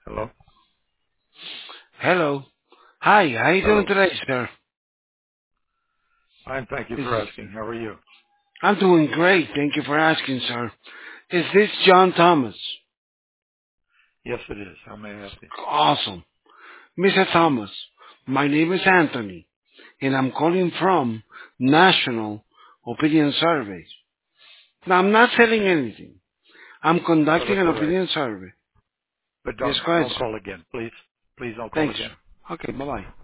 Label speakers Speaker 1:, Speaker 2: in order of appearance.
Speaker 1: Hello?
Speaker 2: Hello. Hi, how you doing
Speaker 1: Hello.
Speaker 2: today, sir?
Speaker 1: Fine, thank you
Speaker 2: Is
Speaker 1: for asking. How are you?
Speaker 2: I'm doing great. Thank you for asking, sir. Is this John Thomas?
Speaker 1: Yes, it is. How may I help you?
Speaker 2: Awesome. Mr. Thomas, my name is Anthony, and I'm calling from National Opinion Survey. Now, I'm not selling anything. I'm
Speaker 1: Well,
Speaker 2: conducting
Speaker 1: that's
Speaker 2: an
Speaker 1: all right.
Speaker 2: opinion survey.
Speaker 1: But
Speaker 2: Yes,
Speaker 1: don't
Speaker 2: go ahead,
Speaker 1: don't
Speaker 2: sir.
Speaker 1: call again, please. Please don't call
Speaker 2: Thanks,
Speaker 1: again.
Speaker 2: sir. Okay, bye-bye.